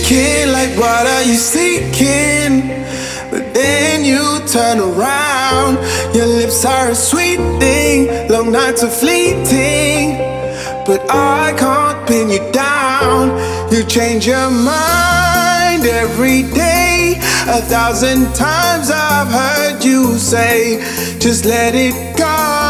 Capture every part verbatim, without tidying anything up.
thinking like, what are you seeking? But then you turn around. Your lips are a sweet thing, long nights are fleeting, but I can't pin you down. You change your mind every day. A thousand times I've heard you say, just let it go,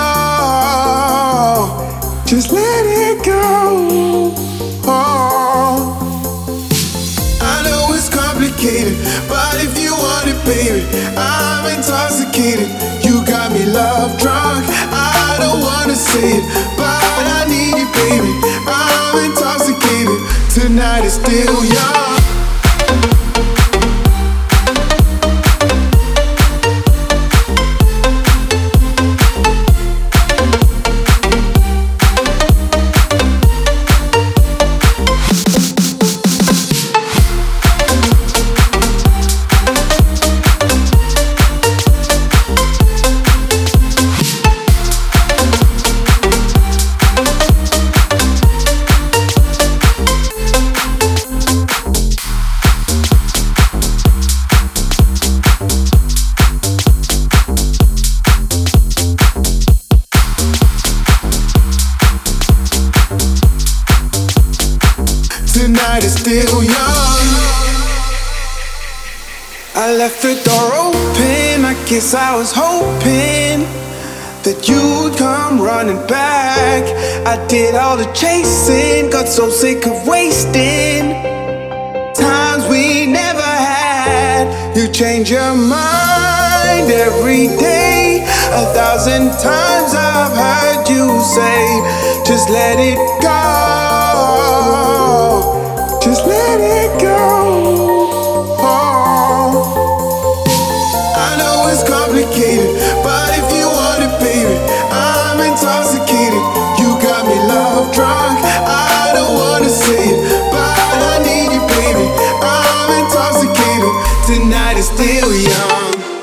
just let it go. Oh. I know it's complicated, but if you want it, baby, I'm intoxicated. You got me love drunk. I don't wanna say it, but I need you, baby. I'm intoxicated. Tonight is still young. Tonight is still young. I left the door open. I guess I was hoping that you'd come running back. I did all the chasing, got so sick of wasting times we never had. You change your mind every day. A thousand times I've heard you say, just let it go, just let it go. Oh. I know it's complicated, but if you want it, baby, I'm intoxicated. You got me love drunk. I don't wanna say it, but I need you, baby. I'm intoxicated. Tonight is still young.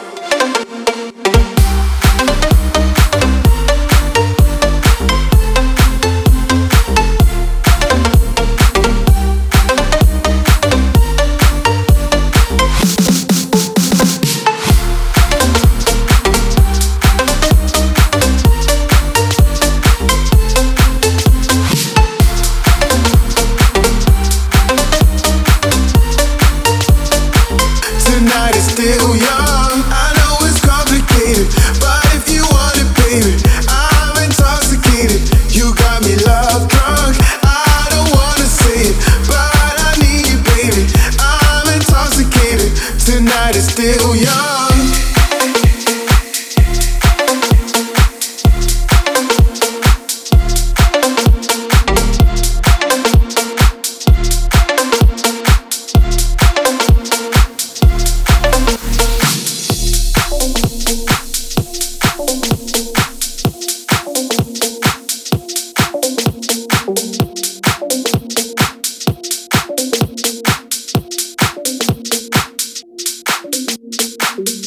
Tonight is still young. I know it's complicated, but if you want it, baby, I'm intoxicated. You got me love drunk. I don't wanna say it, but I need you, baby. I'm intoxicated. Tonight is still young.